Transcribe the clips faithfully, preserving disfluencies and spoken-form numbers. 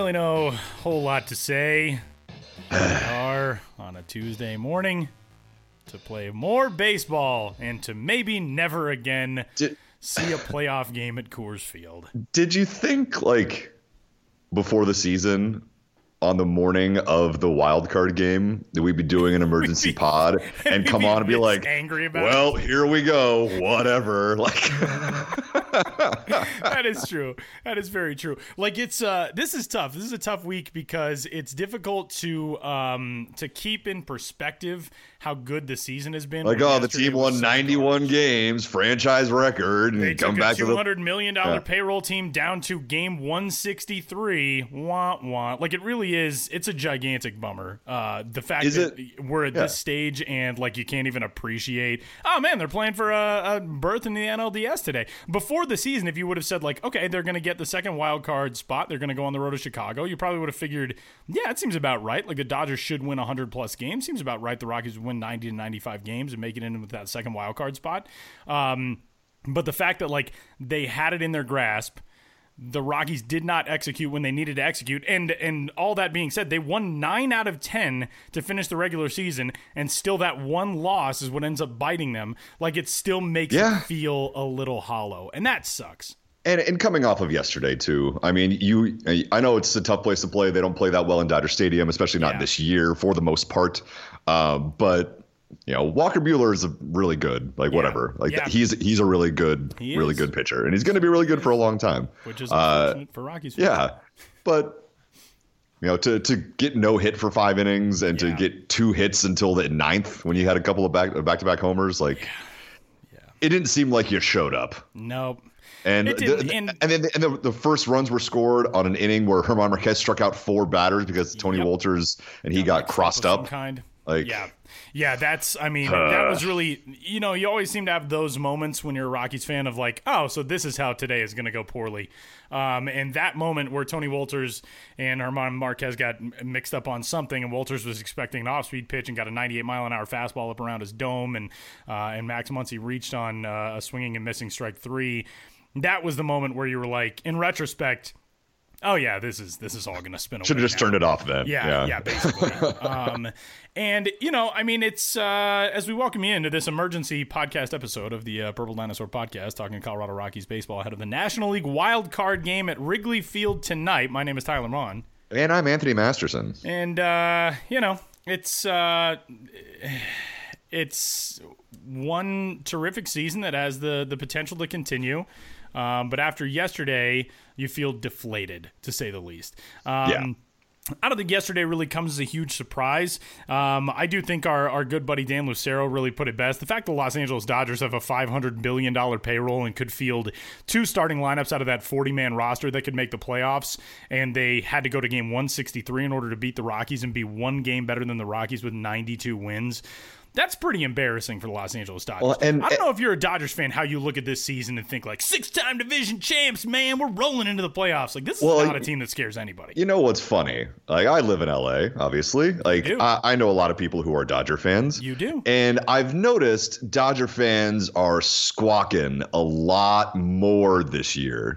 really know a whole lot to say. We are on a Tuesday morning to play more baseball and to maybe never again did, see a playoff game at Coors Field. Did you think, like, before the season, on the morning of the wild card game, that we'd be doing an emergency be, pod and come on and be like, angry about well, it. Here we go, whatever. Like, that is true. That is very true. Like, it's uh, this is tough. This is a tough week because it's difficult to um to keep in perspective how good the season has been. Like, oh, the team won ninety-one games, franchise record, and they come took back a two hundred to the million dollar yeah. payroll team down to game one sixty-three. Wah wah. Like, it really is. It's a gigantic bummer. Uh, the fact is that it? we're at yeah. this stage and like you can't even appreciate. Oh man, they're playing for a, a berth in the N L D S today. Before the season, if you would have said like, okay, they're going to get the second wild card spot, they're going to go on the road to Chicago, you probably would have figured, yeah, it seems about right. Like, the Dodgers should win one hundred plus games. Seems about right. The Rockies would win ninety to ninety-five games and make it in with that second wild card spot. Um, but the fact that like they had it in their grasp, the Rockies did not execute when they needed to execute, and and all that being said, they won nine out of ten to finish the regular season, and still that one loss is what ends up biting them. Like, it still makes yeah. it feel a little hollow, and that sucks. And and coming off of yesterday too, I mean, you I know it's a tough place to play. They don't play that well in Dodger Stadium, especially not yeah. this year for the most part. Um, but you know, Walker Buehler is a really good, like yeah. whatever, like yeah. he's he's a really good, he really is. good pitcher, and he's going to be really good for a long time. Which is unfortunate uh, for Rockies. Yeah, but you know, to to get no hit for five innings and yeah. to get two hits until the ninth when you had a couple of back back to back homers, like yeah. Yeah. it didn't seem like you showed up. Nope. And the, and, and then and the, the first runs were scored on an inning where German Marquez struck out four batters because Tony yep. Wolters and he got like crossed up. Kind. Like, yeah, yeah. That's. I mean, uh, that was really. You know, you always seem to have those moments when you're a Rockies fan of like, oh, so this is how today is going to go poorly. Um, and that moment where Tony Wolters and German Marquez got mixed up on something, and Wolters was expecting an off-speed pitch and got a ninety-eight mile an hour fastball up around his dome, and uh, and Max Muncy reached on uh, a swinging and missing strike three. That was the moment where you were like, in retrospect, oh yeah, this is this is all going to spin away. Should have just now. turned it off then. Yeah, yeah, yeah basically. um, and you know, I mean, it's uh, as we welcome you into this emergency podcast episode of the uh, Purple Dinosaur Podcast, talking Colorado Rockies baseball ahead of the National League wild card game at Wrigley Field tonight. My name is Tyler Maughan, and I'm Anthony Masterson. And uh, you know, it's uh, it's one terrific season that has the the potential to continue. Um, but after yesterday, you feel deflated, to say the least. Um, yeah. I don't think yesterday really comes as a huge surprise. Um, I do think our, our good buddy Dan Lucero really put it best. The fact the Los Angeles Dodgers have a five hundred billion dollars payroll and could field two starting lineups out of that forty-man roster that could make the playoffs, and they had to go to game one sixty-three in order to beat the Rockies and be one game better than the Rockies with ninety-two wins. That's pretty embarrassing for the Los Angeles Dodgers. Well, and, I don't know if you're a Dodgers fan, how you look at this season and think like, six-time division champs, man, we're rolling into the playoffs. Like, this is well, not a team that scares anybody. You know what's funny? Like, I live in L A, obviously. Like, I, I know a lot of people who are Dodger fans. You do. And I've noticed Dodger fans are squawking a lot more this year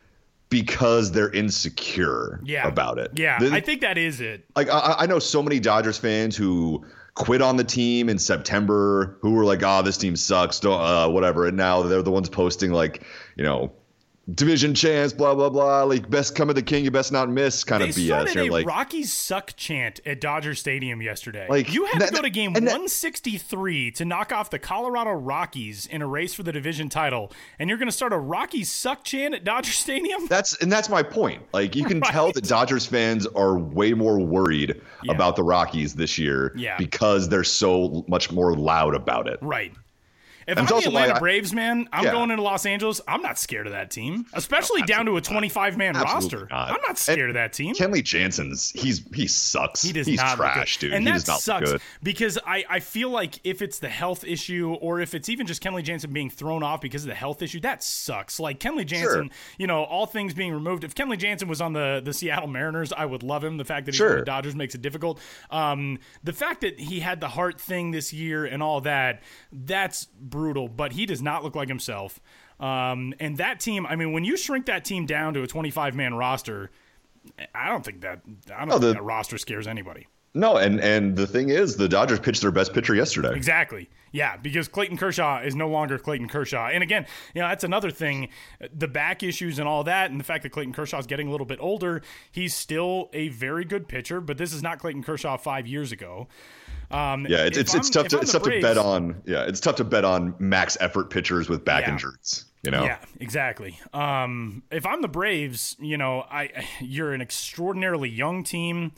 because they're insecure yeah. about it. Yeah, the, I think that is it. Like, I, I know so many Dodgers fans who quit on the team in September, who were like, oh, this team sucks, don't, uh, whatever. And now they're the ones posting like, you know, division champs, blah, blah, blah, like best come of the king, you best not miss kind they of B S. They started a like, Rockies suck chant at Dodger Stadium yesterday. Like, you had that, to go to game that, one sixty-three to knock off the Colorado Rockies in a race for the division title, and you're going to start a Rockies suck chant at Dodger Stadium? That's and that's my point. Like, you can right. tell that Dodgers fans are way more worried yeah. about the Rockies this year yeah. because they're so much more loud about it. Right. If and I'm the Atlanta I, Braves, man, I'm yeah. going into Los Angeles. I'm not scared of that team, especially no, down to a twenty-five man roster. Not. I'm not scared and of that team. Kenley Jansen's he's he sucks. He does he's not trash, dude. And he that does not sucks good. because I, I feel like if it's the health issue or if it's even just Kenley Jansen being thrown off because of the health issue, that sucks. Like Kenley Jansen, sure. you know, all things being removed. If Kenley Jansen was on the, the Seattle Mariners, I would love him. The fact that he's sure. on the Dodgers makes it difficult. Um, the fact that he had the heart thing this year and all that, that's brutal. But he does not look like himself. Um, and that team, I mean, when you shrink that team down to a twenty-five man roster, I don't think that I don't No, think the- that roster scares anybody. No, and and the thing is, the Dodgers pitched their best pitcher yesterday. Exactly. Yeah, because Clayton Kershaw is no longer Clayton Kershaw. And again, you know, that's another thing, the back issues and all that, and the fact that Clayton Kershaw is getting a little bit older, he's still a very good pitcher, but this is not Clayton Kershaw five years ago. Um, Yeah, it's it's, it's I'm- tough if to I'm it's the tough to Braves- bet on. Yeah, it's tough to bet on max effort pitchers with back Yeah. injuries. You know. Yeah, exactly. Um, if I'm the Braves, you know, I you're an extraordinarily young team.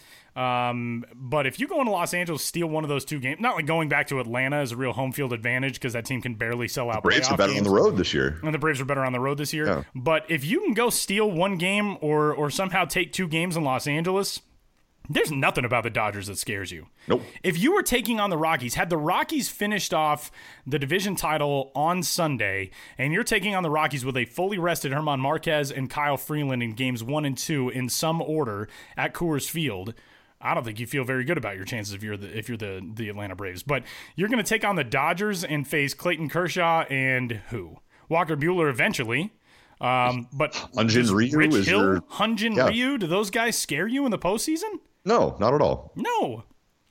Um, but if you go into Los Angeles, steal one of those two games, not like going back to Atlanta is a real home field advantage because that team can barely sell out. Braves playoff are better games. on the road this year. And the Braves are better on the road this year. Yeah. But if you can go steal one game or or somehow take two games in Los Angeles, there's nothing about the Dodgers that scares you. Nope. If you were taking on the Rockies, had the Rockies finished off the division title on Sunday, and you're taking on the Rockies with a fully rested Herman Marquez and Kyle Freeland in games one and two in some order at Coors Field, I don't think you feel very good about your chances if you're the if you're the the Atlanta Braves. But you're going to take on the Dodgers and face Clayton Kershaw and who? Walker Buehler eventually. Um, but Hyun-Jin does Ryu Rich is Hill, your- Hyun-Jin Yeah. Ryu, do those guys scare you in the postseason? No, not at all. No.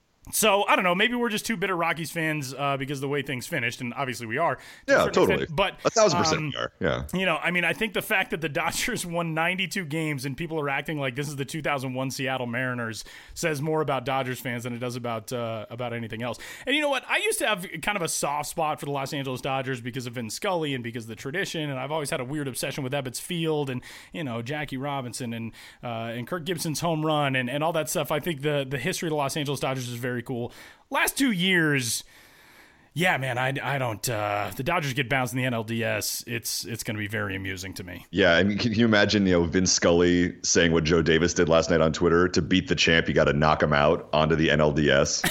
So, I don't know. Maybe we're just two bitter Rockies fans uh, because of the way things finished, and obviously we are. to a Yeah, certain totally. extent. But a thousand percent um, we are. Yeah. you know, I mean, I think the fact that the Dodgers won ninety-two games and people are acting like this is the two thousand one Seattle Mariners says more about Dodgers fans than it does about uh, about anything else. And you know what? I used to have kind of a soft spot for the Los Angeles Dodgers because of Vin Scully and because of the tradition, and I've always had a weird obsession with Ebbets Field and, you know, Jackie Robinson and uh, and Kirk Gibson's home run and, and all that stuff. I think the, the history of the Los Angeles Dodgers is very cool. Last two years, yeah, man, I, I don't. Uh, if the Dodgers get bounced in the N L D S, it's it's going to be very amusing to me. Yeah, I mean, can you imagine, you know, Vince Scully saying what Joe Davis did last night on Twitter? To beat the champ, you got to knock him out onto the N L D S.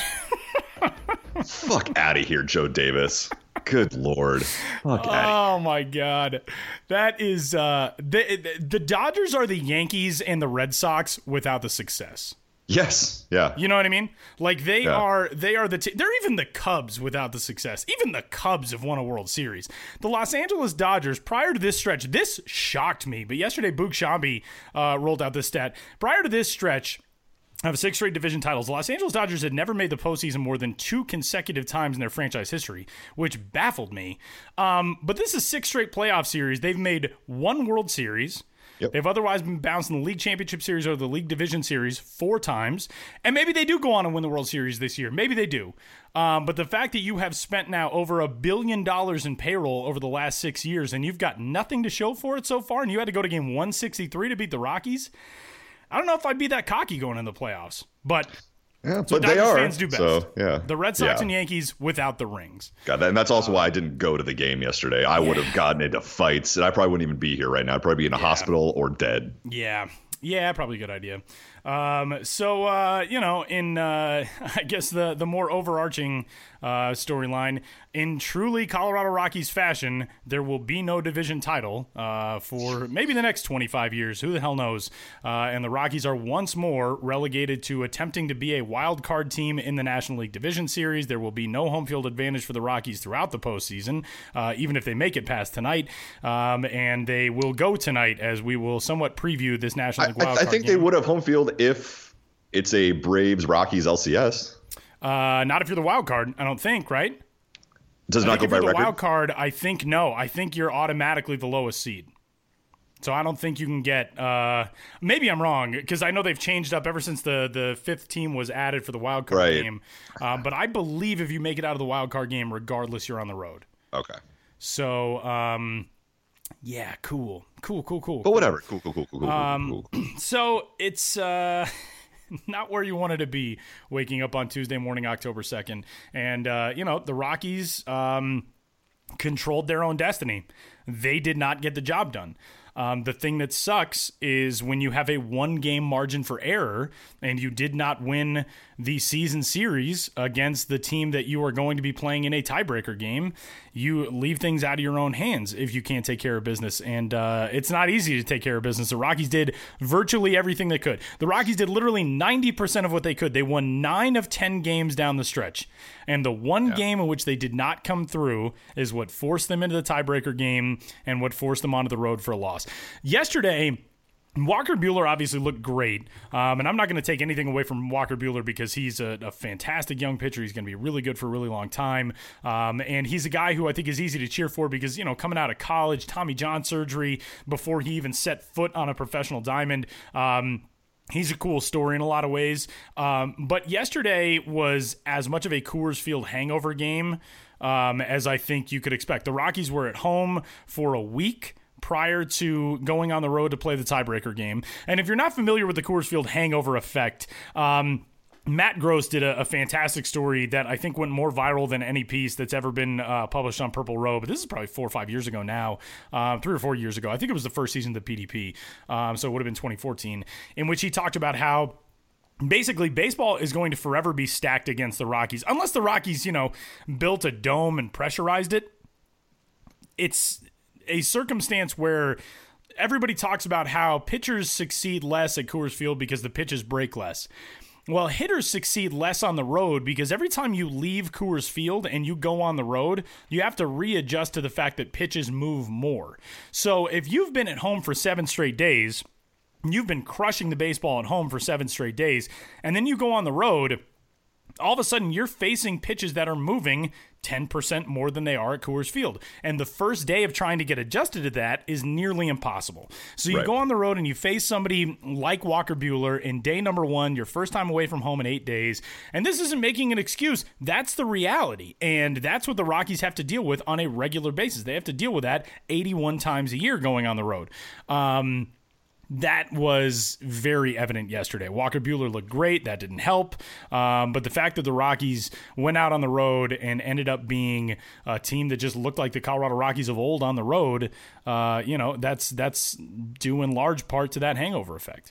Fuck out of here, Joe Davis. Good Lord. Fuck outta Oh my God, that is uh, the the Dodgers are the Yankees and the Red Sox without the success. Yes. Yeah. You know what I mean? Like they Yeah. are, they are the. T- they're even the Cubs without the success. Even the Cubs have won a World Series. The Los Angeles Dodgers, prior to this stretch, this shocked me. But yesterday, Boog Shambi uh, rolled out this stat. Prior to this stretch of six straight division titles, the Los Angeles Dodgers had never made the postseason more than two consecutive times in their franchise history, which baffled me. Um, but this is six straight playoff series. They've made one World Series. Yep. They've otherwise been bounced in the League Championship Series or the League Division Series four times. And maybe they do go on and win the World Series this year. Maybe they do. Um, but the fact that you have spent now over a billion dollars in payroll over the last six years and you've got nothing to show for it so far, and you had to go to game one sixty-three to beat the Rockies, I don't know if I'd be that cocky going into the playoffs. But Yeah, so but they Dodgers are. fans do best. So, yeah. The Red Sox Yeah. and Yankees without the rings. God, and that's also why I didn't go to the game yesterday. I would have gotten into fights, and I probably wouldn't even be here right now. I'd probably be in a hospital or dead. Yeah. Yeah, probably a good idea. Um, so, uh, you know, in, uh, I guess, the, the more overarching uh, storyline, in truly Colorado Rockies fashion, there will be no division title uh, for maybe the next twenty-five years. Who the hell knows? Uh, and the Rockies are once more relegated to attempting to be a wild card team in the National League Division Series. There will be no home field advantage for the Rockies throughout the postseason, uh, even if they make it past tonight. Um, and they will go tonight as we will somewhat preview this National I, League wild I, I card think game. they would have home field if it's a Braves Rockies L C S. Uh, not if you're the wild card, I don't think, right? Does I not think go if by you're the record. wild card, I think no. I think you're automatically the lowest seed. So I don't think you can get. Uh, maybe I'm wrong because I know they've changed up ever since the, the fifth team was added for the wild card Right. game. Uh, but I believe if you make it out of the wild card game, regardless, you're on the road. Okay. So um, yeah, cool, cool, cool, cool. But whatever. Cool, cool, cool, cool, cool, Um, cool, cool. So it's uh, not where you wanted to be waking up on Tuesday morning, October second. And, uh, you know, the Rockies um, controlled their own destiny. They did not get the job done. Um, the thing that sucks is when you have a one-game margin for error and you did not win the season series against the team that you are going to be playing in a tiebreaker game, you leave things out of your own hands if you can't take care of business. And uh, it's not easy to take care of business. The Rockies did virtually everything they could. The Rockies did literally ninety percent of what they could. They won nine of ten games down the stretch. And the one Yeah. game in which they did not come through is what forced them into the tiebreaker game and what forced them onto the road for a loss. Yesterday, Walker Buehler obviously looked great, um, and I'm not going to take anything away from Walker Buehler because he's a, a fantastic young pitcher. He's going to be really good for a really long time, um, and he's a guy who I think is easy to cheer for because, you know, coming out of college, Tommy John surgery before he even set foot on a professional diamond. Um, He's a cool story in a lot of ways. Um, but yesterday was as much of a Coors Field hangover game um, as I think you could expect. The Rockies were at home for a week prior to going on the road to play the tiebreaker game. And if you're not familiar with the Coors Field hangover effect, um, Matt Gross did a, a fantastic story that I think went more viral than any piece that's ever been uh, published on Purple Row. But this is probably four or five years ago now, uh, three or four years ago. I think it was the first season of the P D P, um, so it would have been twenty fourteen, in which he talked about how basically baseball is going to forever be stacked against the Rockies. Unless the Rockies, you know, built a dome and pressurized it. It's a circumstance where everybody talks about how pitchers succeed less at Coors Field because the pitches break less. Well, hitters succeed less on the road because every time you leave Coors Field and you go on the road, you have to readjust to the fact that pitches move more. So if you've been at home for seven straight days, you've been crushing the baseball at home for seven straight days, and then you go on the road, all of a sudden you're facing pitches that are moving ten percent more than they are at Coors Field. And the first day of trying to get adjusted to that is nearly impossible. So you Right. go on the road and you face somebody like Walker Buehler in day number one, your first time away from home in eight days. And this isn't making an excuse. That's the reality. And that's what the Rockies have to deal with on a regular basis. They have to deal with that eighty-one times a year going on the road. Um, That was very evident yesterday. Walker Buehler looked great. That didn't help. Um, but the fact that the Rockies went out on the road and ended up being a team that just looked like the Colorado Rockies of old on the road, uh, you know, that's that's due in large part to that hangover effect.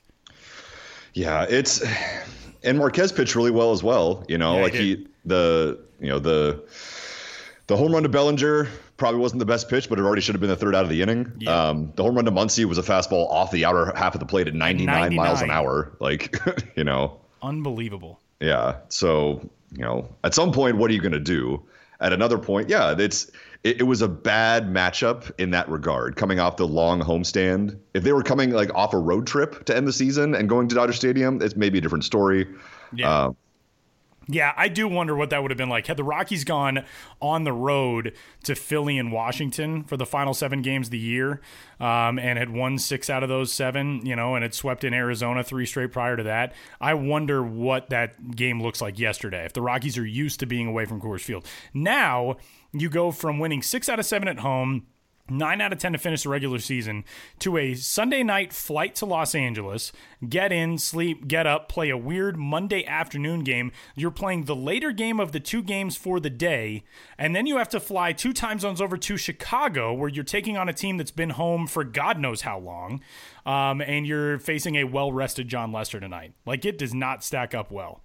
Yeah, it's and Marquez pitched really well as well. You know, Yeah, like he he the you know the the home run to Bellinger probably wasn't the best pitch, but it already should have been the third out of the inning. Yeah. Um, the home run to Muncy was a fastball off the outer half of the plate at ninety-nine, ninety-nine miles an hour. Like, you know, Unbelievable. yeah. So, you know, at some point, what are you going to do? At another point, yeah, it's it, it was a bad matchup in that regard, coming off the long homestand. If they were coming like off a road trip to end the season and going to Dodger Stadium, it's maybe a different story. Yeah. Uh, Yeah, I do wonder what that would have been like. Had the Rockies gone on the road to Philly and Washington for the final seven games of the year um, and had won six out of those seven, you know, and had swept in Arizona three straight prior to that, I wonder what that game looks like yesterday if the Rockies are used to being away from Coors Field. Now you go from winning six out of seven at home, nine out of ten to finish the regular season, to a Sunday night flight to Los Angeles, get in, sleep, get up, play a weird Monday afternoon game. You're playing the later game of the two games for the day, and then you have to fly two time zones over to Chicago, where you're taking on a team that's been home for God knows how long, um, and you're facing a well-rested John Lester tonight. Like, it does not stack up well.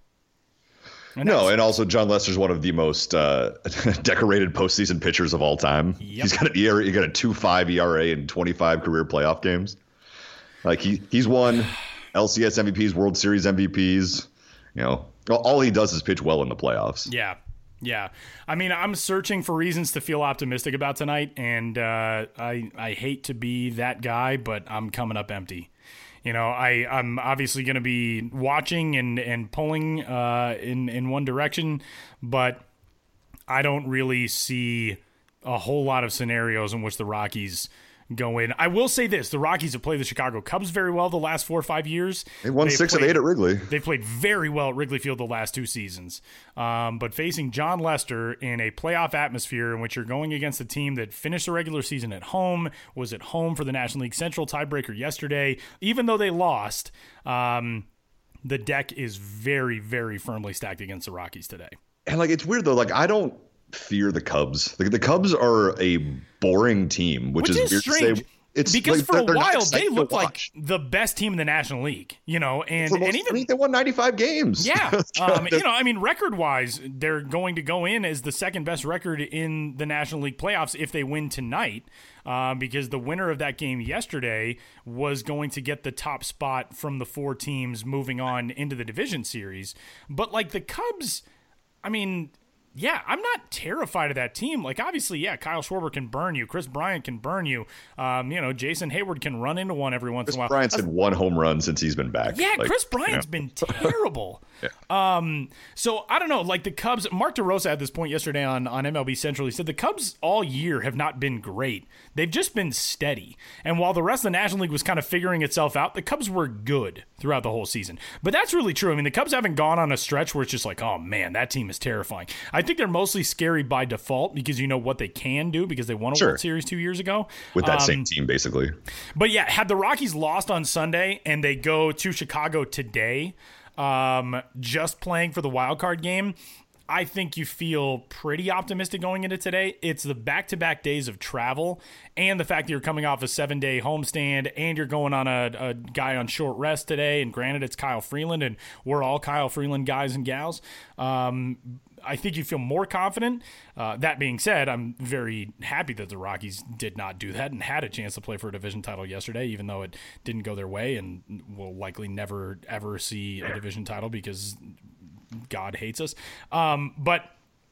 And no, that's- and also John Lester's one of the most uh, decorated postseason pitchers of all time. Yep. He's got an E R A, he got a two point five E R A in twenty-five career playoff games. Like he he's won L C S M V Ps, World Series M V Ps. You know, all he does is pitch well in the playoffs. Yeah. Yeah. I mean, I'm searching for reasons to feel optimistic about tonight, and uh, I I hate to be that guy, but I'm coming up empty. You know, I, I'm obviously going to be watching and, and pulling uh, in, in one direction, but I don't really see a whole lot of scenarios in which the Rockies go in. I will say this. The Rockies have played the Chicago Cubs very well the last four or five years. They won They've six played, of eight at Wrigley. They've played very well at Wrigley Field the last two seasons. Um, but facing John Lester in a playoff atmosphere in which you're going against a team that finished the regular season at home, was at home for the National League Central tiebreaker yesterday, even though they lost, um, the deck is very, very firmly stacked against the Rockies today. And like it's weird though. Like I don't fear the Cubs. Like the Cubs are a boring team, which, Which is, is weird strange. to say. It's Because like, for a they're not while, they exciting to looked like watch. the best team in the National League, you know, and, For most- and even I mean, they won ninety-five games. Yeah. Um, you know, I mean, record wise, they're going to go in as the second best record in the National League playoffs if they win tonight, uh, because the winner of that game yesterday was going to get the top spot from the four teams moving on into the division series. But like the Cubs, I mean, yeah, I'm not terrified of that team. Like, obviously, yeah, Kyle Schwarber can burn you. Chris Bryant can burn you. Um, you know, Jason Hayward can run into one every once Chris in a while. Bryant's had one home run since he's been back. Yeah, like, Chris Bryant's you know. been terrible. yeah. Um, so I don't know. Like the Cubs, Mark DeRosa had this point yesterday on, on M L B Central. He said the Cubs all year have not been great. They've just been steady. And while the rest of the National League was kind of figuring itself out, the Cubs were good throughout the whole season. But that's really true. I mean, the Cubs haven't gone on a stretch where it's just like, oh man, that team is terrifying. I think they're mostly scary by default because you know what they can do because they won a Sure. World Series two years ago. With that um, same team, basically. But yeah, had the Rockies lost on Sunday and they go to Chicago today, um, just playing for the wild card game, I think you feel pretty optimistic going into today. It's the back-to-back days of travel and the fact that you're coming off a seven-day homestand and you're going on a, a guy on short rest today. And granted, it's Kyle Freeland, and we're all Kyle Freeland guys and gals. Um, I think you feel more confident. Uh, that being said, I'm very happy that the Rockies did not do that and had a chance to play for a division title yesterday, even though it didn't go their way and will likely never, ever see a division title because God hates us. Um, but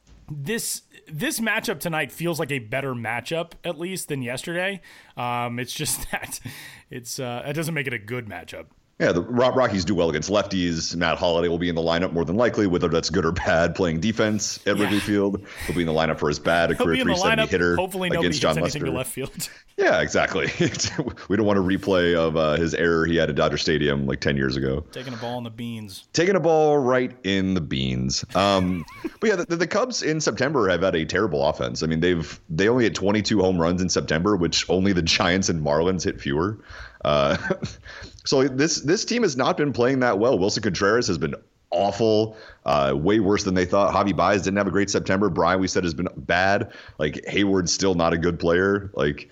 this this matchup tonight feels like a better matchup, at least, than yesterday. Um, it's just that it's uh, it doesn't make it a good matchup. Yeah, the Rockies do well against lefties. Matt Holliday will be in the lineup more than likely, whether that's good or bad, playing defense at Yeah. Wrigley Field. He'll be in the lineup for his bat, a He'll career be in the three seventy lineup. hitter Hopefully nobody against hits John anything Lester. to left field. Yeah, exactly. We don't want a replay of uh, his error he had at Dodger Stadium like ten years ago. Taking a ball in the beans. Taking a ball right in the beans. Um, but yeah, the, the Cubs in September have had a terrible offense. I mean, they've they only hit twenty-two home runs in September, which only the Giants and Marlins hit fewer. Uh, so this this team has not been playing that well. Wilson Contreras has been awful, uh, way worse than they thought. Javi Baez didn't have a great September. Brian, we said, has been bad. Like Hayward's still not a good player. Like,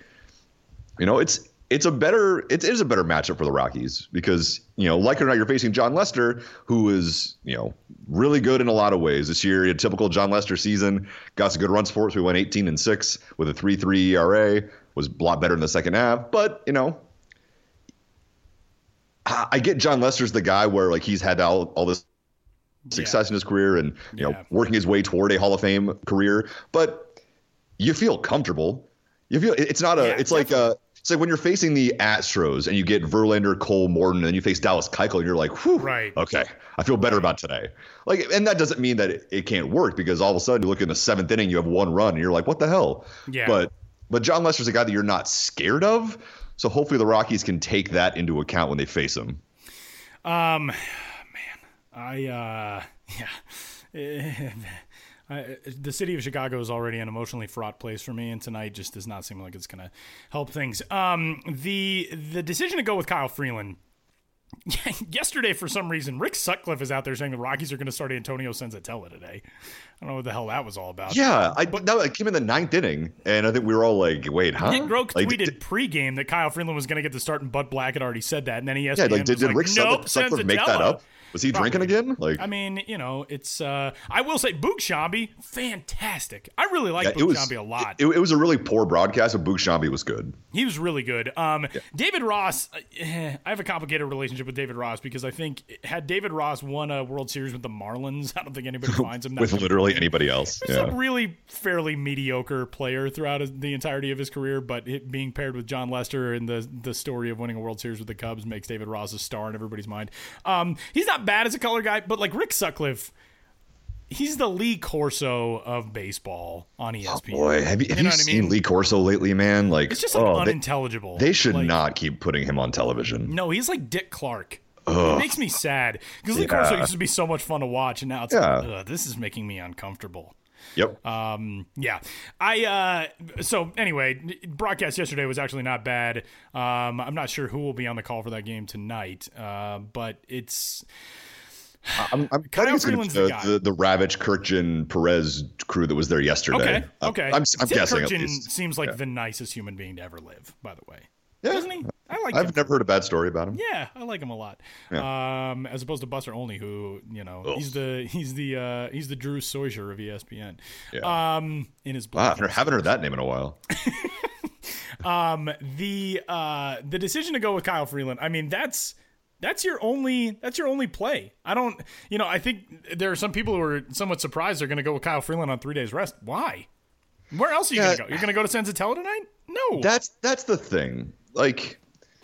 you know, it's it's a better it is a better matchup for the Rockies because, you know, like it or not, you're facing John Lester, who is, you know, really good in a lot of ways. This year, he had a typical John Lester season, got some good runs for us. We went eighteen and six with a three three E R A, was a lot better in the second half. But, you know, I get John Lester's the guy where like he's had all, all this success Yeah. in his career and, you Yeah. know, working his way toward a Hall of Fame career, but you feel comfortable. You feel it's not a, Yeah, it's like uh it's like when you're facing the Astros and you get Verlander, Cole, Morton, and you face Dallas Keuchel and you're like, whew, Right. okay, I feel better about today. Like, and that doesn't mean that it, it can't work because all of a sudden you look in the seventh inning, you have one run and you're like, what the hell? Yeah. But, but John Lester's a guy that you're not scared of. So hopefully the Rockies can take that into account when they face him. Um, man, I, uh, yeah. I, the city of Chicago is already an emotionally fraught place for me, and tonight just does not seem like it's going to help things. Um, the the decision to go with Kyle Freeland, yesterday for some reason, Rick Sutcliffe is out there saying the Rockies are going to start Antonio Senzatella today. I don't know what the hell that was all about. Yeah, I no, it came in the ninth inning, and I think we were all like, "Wait, huh?" Nick Groke like, tweeted did, pregame that Kyle Freeland was going to get the start, and Bud Black had already said that, and then E S yeah, P N like did, was did like, Rick nope, Sutcliffe, Sutcliffe make that Senzatella. up? Was he drinking Probably. again? Like, I mean, you know, it's. Uh, I will say, Boog Shambi, fantastic. I really like yeah, Boog it was, Shambi a lot. It, it was a really poor broadcast, but Boog Shambi was good. He was really good. Um, yeah. David Ross, eh, I have a complicated relationship with David Ross because I think had David Ross won a World Series with the Marlins, I don't think anybody finds him. with literally anybody else. He's yeah. a really fairly mediocre player throughout his, the entirety of his career, but it being paired with John Lester and the the story of winning a World Series with the Cubs makes David Ross a star in everybody's mind. Um, he's not bad as a color guy, but like Rick Sutcliffe, he's the Lee Corso of baseball on E S P N. Oh boy, have you, have you, know you what I seen mean? Lee Corso lately, man? Like, It's just like oh, unintelligible. They, they should like, not keep putting him on television. No, he's like Dick Clark. Ugh. It makes me sad because Lee Yeah. Corso used to be so much fun to watch, and now it's Yeah. like, ugh, this is making me uncomfortable. Yep. Um, yeah. I, uh, so anyway, broadcast yesterday was actually not bad. Um, I'm not sure who will be on the call for that game tonight. Uh, but it's, I'm, I'm Kyle betting it's gonna be Freeland's the the, guy. the, the Ravitch, Kirkjian, Perez crew that was there yesterday. okay. Uh, Okay. I'm, I'm Tim guessing at Kirkjian least. seems like Yeah. the nicest human being to ever live, by the way. Yeah. Doesn't he? I like I've him. never heard a bad story about him. Yeah, I like him a lot. Um, as opposed to Buster Olney, who you know Ugh. he's the he's the uh, he's the Drew Soiger of E S P N. Yeah. Um, in his Wow, black I haven't heard that name in a while. um the uh the decision to go with Kyle Freeland. I mean that's That's your only that's your only play. I don't, you know, I think there are some people who are somewhat surprised they're going to go with Kyle Freeland on three days rest. Why? Where else are you yeah, going to go? You're going to go to Senzatella tonight? No. That's that's the thing. Like,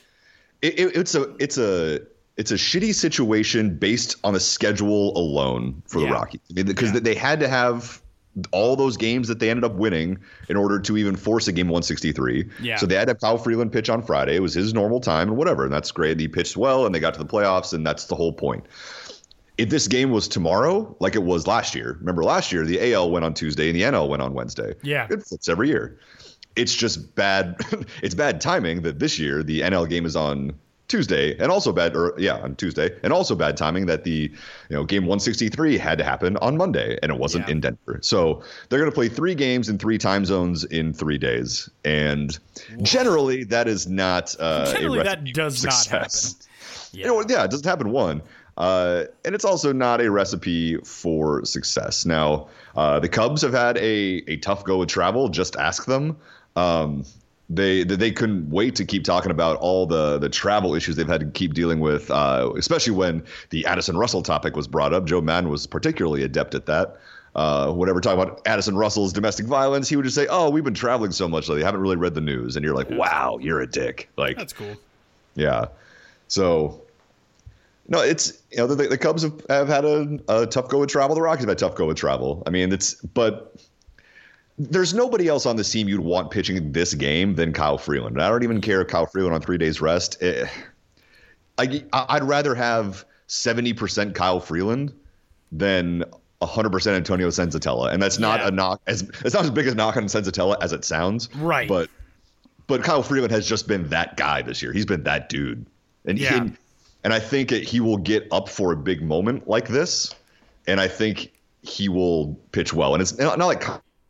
it, it, it's a it's a it's a shitty situation based on the schedule alone for the yeah. Rockies. I mean, because yeah. they had to have all those games that they ended up winning in order to even force a game one sixty-three. Yeah. So they had to have Kyle Freeland pitch on Friday. It was his normal time and whatever. And that's great. He pitched well and they got to the playoffs, and that's the whole point. If this game was tomorrow, like it was last year, remember last year, the A L went on Tuesday and the N L went on Wednesday. Yeah. It flips every year. It's just bad. It's bad timing that this year the N L game is on Tuesday, and also bad, or yeah, on Tuesday, and also bad timing that the, you know, game one sixty-three had to happen on Monday, and it wasn't yeah. in Denver. So they're going to play three games in three time zones in three days, and Whoa. generally that is not uh, generally a that does success. not happen. Yeah, you know, yeah, it doesn't happen one, uh, and it's also not a recipe for success. Now, uh, the Cubs have had a a tough go with travel. Just ask them. Um, They they couldn't wait to keep talking about all the, the travel issues they've had to keep dealing with, uh, especially when the Addison Russell topic was brought up. Joe Madden was particularly adept at that. Uh, whenever talking about Addison Russell's domestic violence, he would just say, "Oh, we've been traveling so much lately, I haven't really read the news." And you're like, "Wow, you're a dick." Like, that's cool. Yeah. So, no, it's, you know, the, the Cubs have, have had a, a tough go with travel. The Rockies have had a tough go with travel. I mean, it's but. There's nobody else on this team you'd want pitching this game than Kyle Freeland. I don't even care if Kyle Freeland on three days rest. It, I, I'd rather have seventy percent Kyle Freeland than one hundred percent Antonio Senzatella. And that's not yeah. a knock. As, it's not as big a knock on Senzatella as it sounds. Right. But but Kyle Freeland has just been that guy this year. He's been that dude. And, yeah. he, and I think he will get up for a big moment like this. And I think he will pitch well. And it's not, not like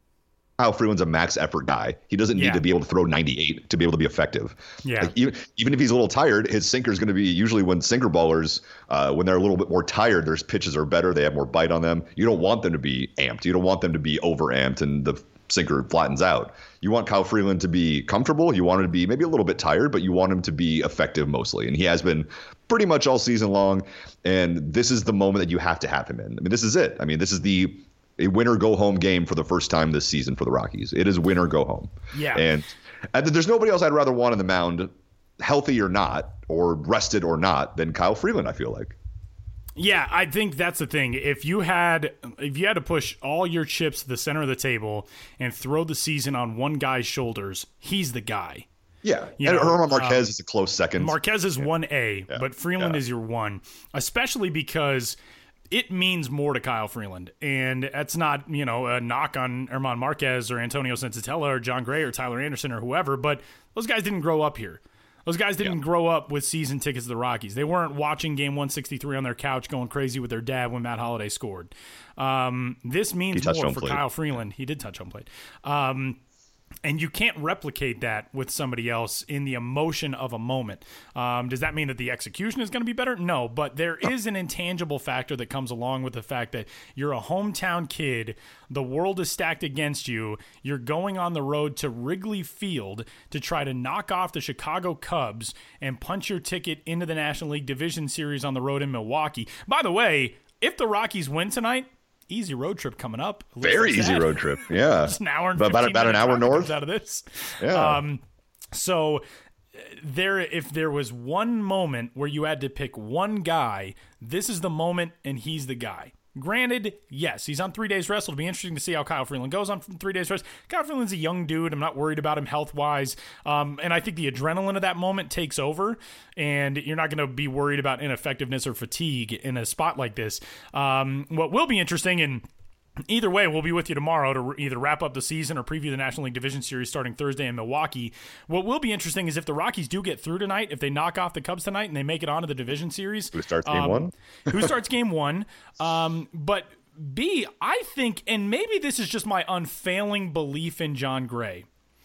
Kyle Freeland's a max effort guy. He doesn't need yeah. to be able to throw ninety-eight to be able to be effective. Yeah. Like even, even if he's a little tired, his sinker is going to be usually when sinker ballers, uh, when they're a little bit more tired, their pitches are better. They have more bite on them. You don't want them to be amped. You don't want them to be over amped and the sinker flattens out. You want Kyle Freeland to be comfortable. You want him to be maybe a little bit tired, but you want him to be effective mostly. And he has been pretty much all season long. And this is the moment that you have to have him in. I mean, this is it. I mean, this is the a win or go home game for the first time this season for the Rockies. It is win or go home. Yeah. And, and there's nobody else I'd rather want on the mound, healthy or not, or rested or not, than Kyle Freeland, I feel like. Yeah, I think that's the thing. If you had if you had to push all your chips to the center of the table and throw the season on one guy's shoulders, he's the guy. Yeah. You and know, German Marquez um, is a close second. Marquez is yeah. one A, yeah. but Freeland yeah. is your one, especially because it means more to Kyle Freeland. And that's not, you know, a knock on German Marquez or Antonio Senzatella or John Gray or Tyler Anderson or whoever, but those guys didn't grow up here. Those guys didn't yeah. grow up with season tickets to the Rockies. They weren't watching game one sixty-three on their couch going crazy with their dad when Matt Holliday scored. Um, this means more for plate. Kyle Freeland. He did touch home plate. Um, and you can't replicate that with somebody else in the emotion of a moment. Um, does that mean that the execution is going to be better? No, but there is an intangible factor that comes along with the fact that you're a hometown kid. The world is stacked against you. You're going on the road to Wrigley Field to try to knock off the Chicago Cubs and punch your ticket into the National League Division Series on the road in Milwaukee. By the way, if the Rockies win tonight, easy road trip coming up. Very easy that. road trip. Yeah. Just an hour and about, about an hour north out of this. Yeah. Um, so there, if there was one moment where you had to pick one guy, this is the moment, and he's the guy. Granted, yes, he's on three days rest. It'll be interesting to see how Kyle Freeland goes on three days rest. Kyle Freeland's a young dude. I'm not worried about him health-wise. Um, and I think the adrenaline of that moment takes over, and you're not going to be worried about ineffectiveness or fatigue in a spot like this. Um, what will be interesting, and either way, we'll be with you tomorrow to re- either wrap up the season or preview the National League Division Series starting Thursday in Milwaukee. What will be interesting is if the Rockies do get through tonight, if they knock off the Cubs tonight and they make it onto the Division Series. Who starts game um, one? who starts game one. Um, but B, I think, and maybe this is just my unfailing belief in John Gray.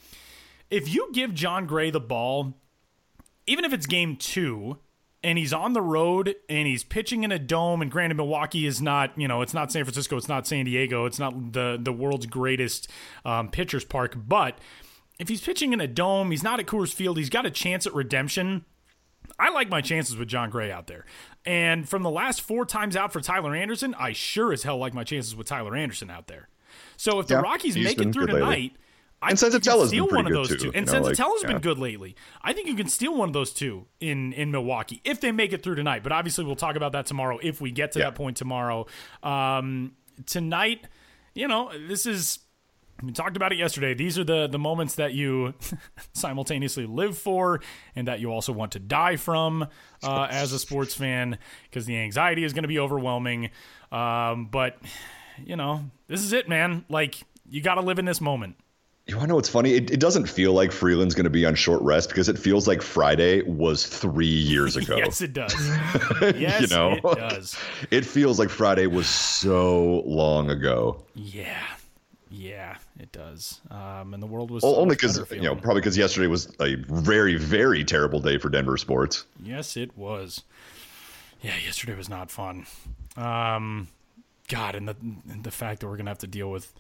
If you give John Gray the ball, even if it's game two, and he's on the road and he's pitching in a dome, and granted Milwaukee is not, you know, it's not San Francisco, it's not San Diego, it's not the, the world's greatest um, pitcher's park, but if he's pitching in a dome, he's not at Coors Field, he's got a chance at redemption. I like my chances with John Gray out there. And from the last four times out for Tyler Anderson, I sure as hell like my chances with Tyler Anderson out there. So if the Yeah, Rockies he's make been it through good lately. tonight, I And think you can Senzatella's steal been one of pretty those good, two. too, And you know, like, Senzatella's yeah. been good lately. I think you can steal one of those two in, in Milwaukee if they make it through tonight. But obviously we'll talk about that tomorrow if we get to Yeah. that point tomorrow. Um, tonight, you know, this is... We talked about it yesterday. These are the, the moments that you simultaneously live for and that you also want to die from uh, as a sports fan because the anxiety is going to be overwhelming. Um, but, you know, this is it, man. Like, you got to live in this moment. You want to know what's funny? It, it doesn't feel like Freeland's going to be on short rest because it feels like Friday was three years ago. Yes, it does. Yes, you know? it does. It feels like Friday was so long ago. Yeah. Yeah, it does. Um, and the world was O- so Only much because, better you know, feeling. probably because yesterday was a very, very terrible day for Denver sports. Yes, it was. Yeah, yesterday was not fun. Um, God, and the and the fact that we're gonna have to deal with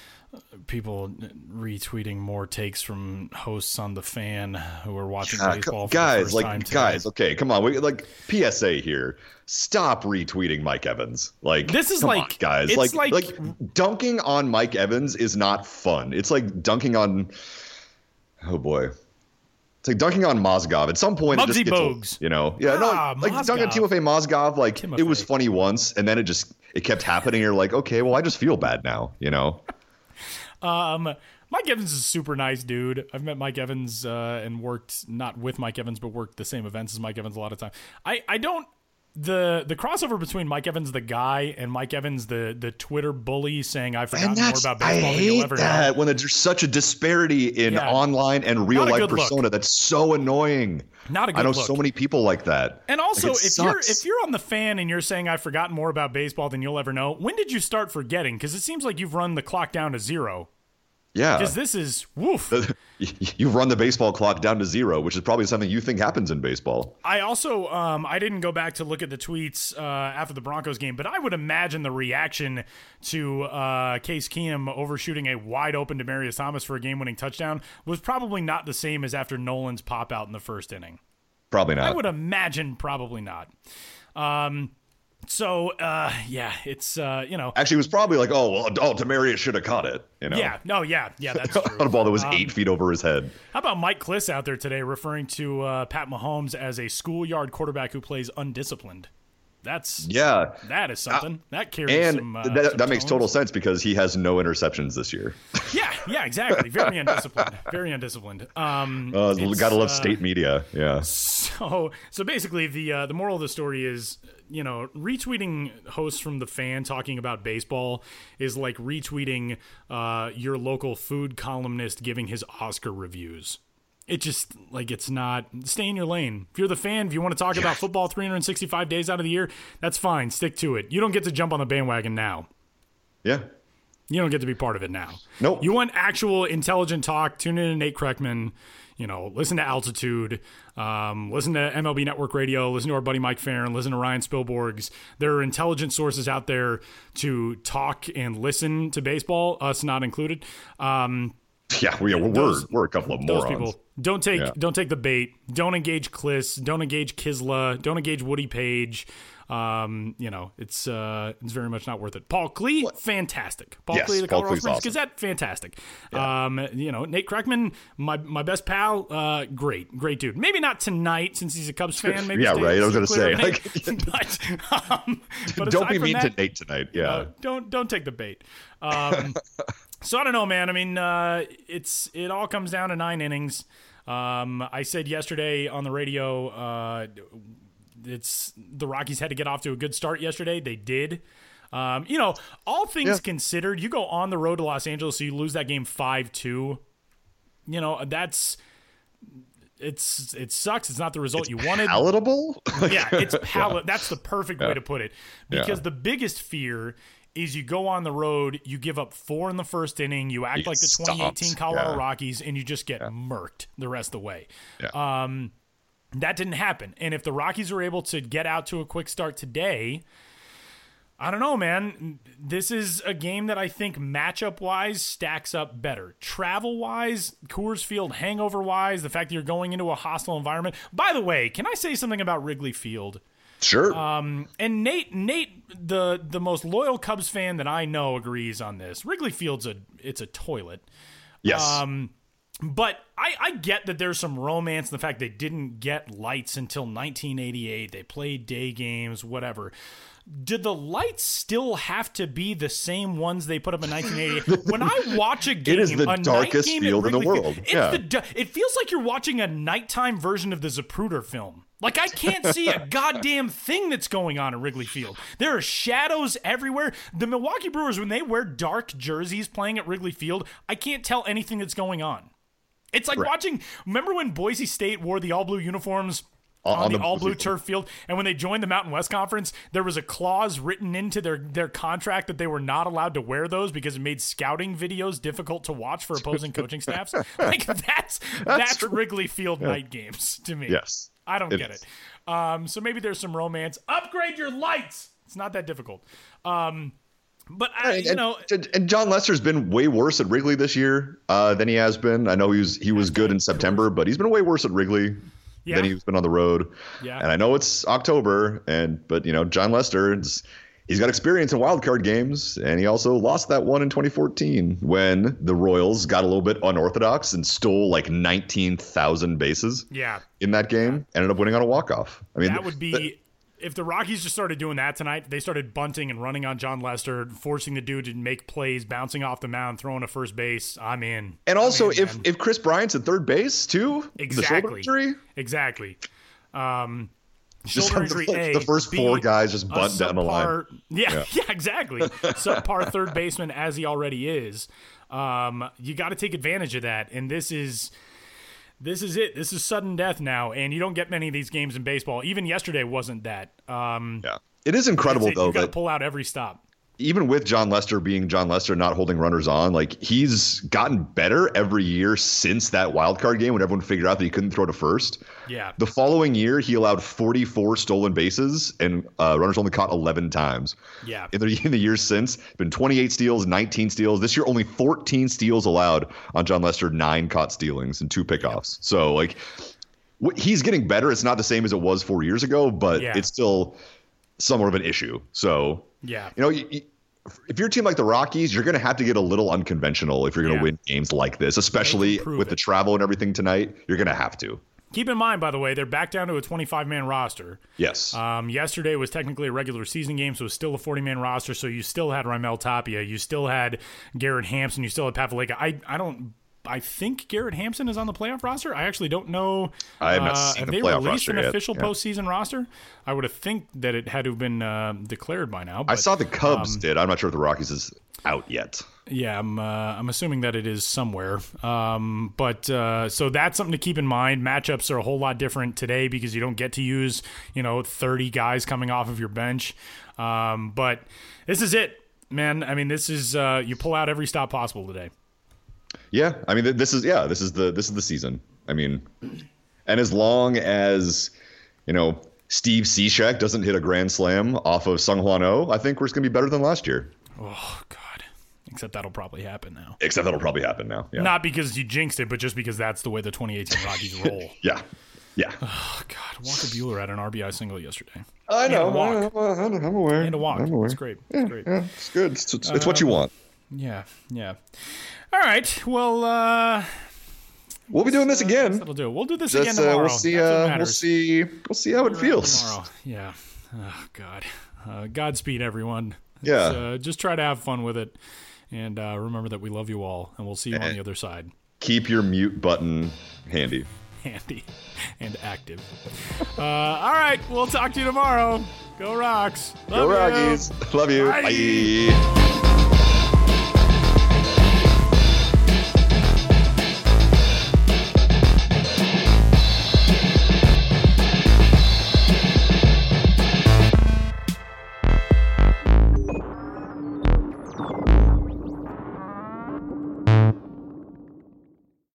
people retweeting more takes from hosts on The Fan who are watching God, baseball for guys, the first like time today. guys, okay, come on, we like P S A here. Stop retweeting Mike Evans. Like This is come like- on, guys, it's like, like- like dunking on Mike Evans is not fun. It's like dunking on, oh boy. It's like dunking on Mozgov. At some point, it just Muggsy gets old, Bogues. you know. Yeah, Ah, no, like dunking Mozgov. Timofey Mozgov, like Timofey. it was funny once, and then it just it kept happening. You're like, okay, well, I just feel bad now, you know. Um, Mike Evans is a super nice dude. I've met Mike Evans uh, and worked not with Mike Evans, but worked the same events as Mike Evans a lot of time. I, I don't the the crossover between Mike Evans the guy and Mike Evans the the Twitter bully saying I've forgotten And more that's about I baseball than you'll hate ever that know. when there's such a disparity in Yeah. online and real Not a life good look. persona. That's so annoying. Not a good I know look. so many people like that. And also, Like, it if you're sucks. if you're on The Fan and you're saying I've forgotten more about baseball than you'll ever know, when did you start forgetting? Because it seems like you've run the clock down to zero. yeah, Because this is woof. you've run the baseball clock down to zero, which is probably something you think happens in baseball. I also um, I didn't go back to look at the tweets uh, after the Broncos game, but I would imagine the reaction to uh, Case Keenum overshooting a wide open Demaryius Thomas for a game-winning touchdown was probably not the same as after Nolan's pop out in the first inning. Probably I not. would imagine probably not. Um, so uh, yeah, it's uh, you know Actually, it was probably like, oh, well, oh, Demaryius should have caught it. You know, yeah no yeah yeah that's true. on a ball that was Um, eight feet over his head. How about Mike Kliss out there today referring to uh, Pat Mahomes as a schoolyard quarterback who plays undisciplined? That's Yeah, that is something that carries and some. Uh, that, some that makes tones. total sense because he has no interceptions this year. Yeah, yeah, exactly. Very undisciplined. Very undisciplined. Um, Uh, it's, gotta love uh, state media. Yeah. So, so basically, the uh, the moral of the story is, you know, retweeting hosts from The Fan talking about baseball is like retweeting uh, your local food columnist giving his Oscar reviews. It just, like, it's not, stay in your lane. If you're The Fan, if you want to talk about football three hundred sixty-five days out of the year, that's fine. Stick to it. You don't get to jump on the bandwagon now. Yeah. You don't get to be part of it now. Nope. You want actual intelligent talk, tune in to Nate Kreckman, you know, listen to Altitude, um, listen to M L B Network Radio, listen to our buddy Mike Farron, listen to Ryan Spielborgs. There are intelligent sources out there to talk and listen to baseball, us not included. Um, Yeah, we, we're, Those- we're a couple of those morons. people don't take Yeah. don't take the bait. Don't engage Kliss. Don't engage Kisla. Don't engage Woody Page. Um, you know, it's uh, it's very much not worth it. Paul Klee, fantastic. Paul Yes, Klee, the Paul Colorado Klee's Springs awesome. Gazette, fantastic. Um, you know, Nate Kreckman, my my best pal, uh, great, great dude. Maybe not tonight since he's a Cubs fan. Maybe Yeah, stay- right, I was stay gonna clear say, of Nate. but, um, but Don't aside be from mean that, to Nate tonight. Yeah. uh, don't don't take the bait. Um, so I don't know, man. I mean, uh, it's it all comes down to nine innings. Um, I said yesterday on the radio, uh, it's the Rockies had to get off to a good start yesterday. They did. Um, you know, all things Yeah. considered, you go on the road to Los Angeles, so you lose that game five two. You know, that's it's it sucks. It's not the result you wanted. Palatable? Yeah, it's palate. That's the perfect way to put it. Because Yeah. the biggest fear is you go on the road, you give up four in the first inning, you act You like the get twenty eighteen stomped. Colorado Yeah. Rockies, and you just get murked the rest of the way. Yeah. Um, that didn't happen. And if the Rockies were able to get out to a quick start today, I don't know, man. This is a game that I think matchup-wise stacks up better. Travel-wise, Coors Field hangover-wise, the fact that you're going into a hostile environment. By the way, can I say something about Wrigley Field? Sure. Um, and Nate, Nate, the the most loyal Cubs fan that I know, agrees on this. Wrigley Field's a it's a toilet. Yes. Um, but I, I get that there's some romance in the fact they didn't get lights until nineteen eighty-eight. They played day games, whatever. Did the lights still have to be the same ones they put up in nineteen eighty-eight? When I watch a game, it is the a darkest night game field in the Wrigley world. Field, it's Yeah. the, it feels like you're watching a nighttime version of the Zapruder film. Like, I can't see a goddamn thing that's going on at Wrigley Field. There are shadows everywhere. The Milwaukee Brewers, when they wear dark jerseys playing at Wrigley Field, I can't tell anything that's going on. It's like right. watching, remember when Boise State wore the all-blue uniforms on, on the, the all-blue turf field, and when they joined the Mountain West Conference, there was a clause written into their, their contract that they were not allowed to wear those because it made scouting videos difficult to watch for opposing coaching staffs? Like, that's that's, that's Wrigley Field yeah. night games to me. Yes. I don't it get is. it. Um, so maybe there's some romance. Upgrade your lights. It's not that difficult. Um, but, I, and, you know. And, and John Lester's been way worse at Wrigley this year uh, than he has been. I know he was, he was good in September, but he's been way worse at Wrigley yeah. than he's been on the road. Yeah. And I know it's October, and but, you know, John Lester, it's, he's got experience in wild card games, and he also lost that one in twenty fourteen when the Royals got a little bit unorthodox and stole like nineteen thousand bases yeah. in that game, yeah. ended up winning on a walk-off. I mean, that would be th- if the Rockies just started doing that tonight, they started bunting and running on John Lester, forcing the dude to make plays, bouncing off the mound, throwing to first base. I'm in. And also, in, if, if Chris Bryant's at third base, too, exactly. the shoulder injury. Exactly. Um, Just shoulder injury, like A, the first B, four guys just bunt down the line. Yeah, yeah, yeah, exactly. Subpar third baseman as he already is. Um, you got to take advantage of that, and this is this is it. This is sudden death now, and you don't get many of these games in baseball. Even yesterday wasn't that. Um, yeah, it is incredible it. though You got to that pull out every stop. Even with John Lester being John Lester, not holding runners on, like he's gotten better every year since that wild card game when everyone figured out that he couldn't throw to first. Yeah. The following year, he allowed forty-four stolen bases and uh, runners only caught eleven times. Yeah. In the, in the years since, been twenty-eight steals, nineteen steals. This year, only fourteen steals allowed on John Lester, nine caught stealings and two pickoffs. Yep. So, like, wh- he's getting better. It's not the same as it was four years ago, but yeah. it's still somewhat of an issue. So, yeah, you know, you, you, if you're a team like the Rockies, you're going to have to get a little unconventional if you're going to yeah. win games like this, especially with it. the travel and everything tonight. You're going to have to. Keep in mind, by the way, they're back down to a twenty-five man roster. Yes. Um, yesterday was technically a regular season game, so it was still a forty man roster. So you still had Raimel Tapia, you still had Garrett Hampson, you still had Pavlika. I I don't. I think Garrett Hampson is on the playoff roster. I actually don't know. I have not uh, seen have the they playoff released roster an yet. official yeah. postseason roster? I would have think that it had to have been uh, declared by now. But, I saw the Cubs um, did. I'm not sure if the Rockies is out yet. Yeah, I'm. Uh, I'm assuming that it is somewhere. Um, but uh, so that's something to keep in mind. Matchups are a whole lot different today because you don't get to use, you know, thirty guys coming off of your bench. Um, but this is it, man. I mean, this is uh, you pull out every stop possible today. Yeah, I mean, this is yeah, this is the this is the season. I mean, and as long as you know Steve Cishek doesn't hit a grand slam off of Sung Hwan Oh, I think we're going to be better than last year. Oh God! Except that'll probably happen now. Except that'll probably happen now. Yeah. Not because you jinxed it, but just because that's the way the twenty eighteen Rockies roll. yeah, yeah. Oh God! Walker Buehler had an R B I single yesterday. I know. And a walk. I know, I'm aware. And a walk. I'm aware. It's great. Yeah, it's great. Yeah, it's good. It's, it's, it's what you want. Yeah, yeah. All right. Well, uh, we'll be doing this uh, again. That'll do. We'll do this Just, again tomorrow. Uh, we'll see. Uh, we'll see. We'll see how it feels tomorrow. Yeah. Oh God. Uh, Godspeed, everyone. Yeah. Uh, just try to have fun with it, and uh, remember that we love you all, and we'll see you and on the other side. Keep your mute button handy. Handy and active. Uh, all right. We'll talk to you tomorrow. Go Rocks. Love Go you. Rockies. Love you. Bye. Bye.